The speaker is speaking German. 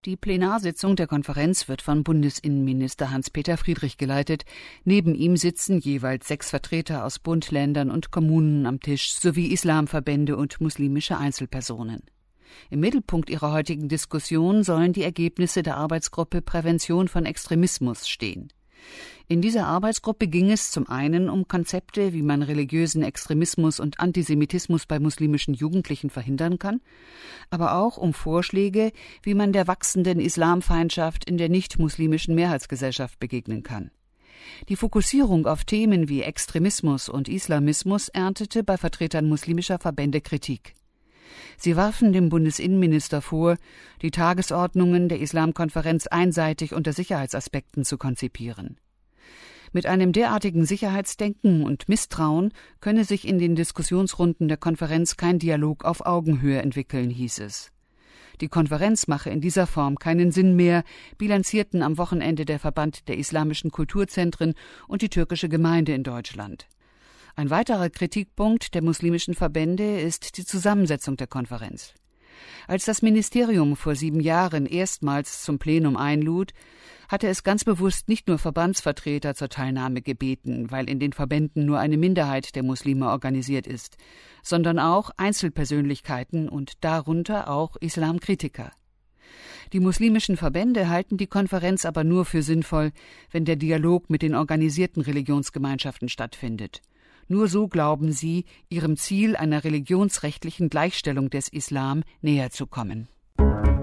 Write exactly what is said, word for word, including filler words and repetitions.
Die Plenarsitzung der Konferenz wird von Bundesinnenminister Hans-Peter Friedrich geleitet. Neben ihm sitzen jeweils sechs Vertreter aus Bund, Ländern und Kommunen am Tisch sowie Islamverbände und muslimische Einzelpersonen. Im Mittelpunkt ihrer heutigen Diskussion sollen die Ergebnisse der Arbeitsgruppe Prävention von Extremismus stehen. In dieser Arbeitsgruppe ging es zum einen um Konzepte, wie man religiösen Extremismus und Antisemitismus bei muslimischen Jugendlichen verhindern kann, aber auch um Vorschläge, wie man der wachsenden Islamfeindschaft in der nicht-muslimischen Mehrheitsgesellschaft begegnen kann. Die Fokussierung auf Themen wie Extremismus und Islamismus erntete bei Vertretern muslimischer Verbände Kritik. Sie warfen dem Bundesinnenminister vor, die Tagesordnungen der Islamkonferenz einseitig unter Sicherheitsaspekten zu konzipieren. Mit einem derartigen Sicherheitsdenken und Misstrauen könne sich in den Diskussionsrunden der Konferenz kein Dialog auf Augenhöhe entwickeln, hieß es. Die Konferenz mache in dieser Form keinen Sinn mehr, bilanzierten am Wochenende der Verband der islamischen Kulturzentren und die türkische Gemeinde in Deutschland. Ein weiterer Kritikpunkt der muslimischen Verbände ist die Zusammensetzung der Konferenz. Als das Ministerium vor sieben Jahren erstmals zum Plenum einlud, hatte es ganz bewusst nicht nur Verbandsvertreter zur Teilnahme gebeten, weil in den Verbänden nur eine Minderheit der Muslime organisiert ist, sondern auch Einzelpersönlichkeiten und darunter auch Islamkritiker. Die muslimischen Verbände halten die Konferenz aber nur für sinnvoll, wenn der Dialog mit den organisierten Religionsgemeinschaften stattfindet. Nur so glauben sie, ihrem Ziel einer religionsrechtlichen Gleichstellung des Islam näher zu kommen.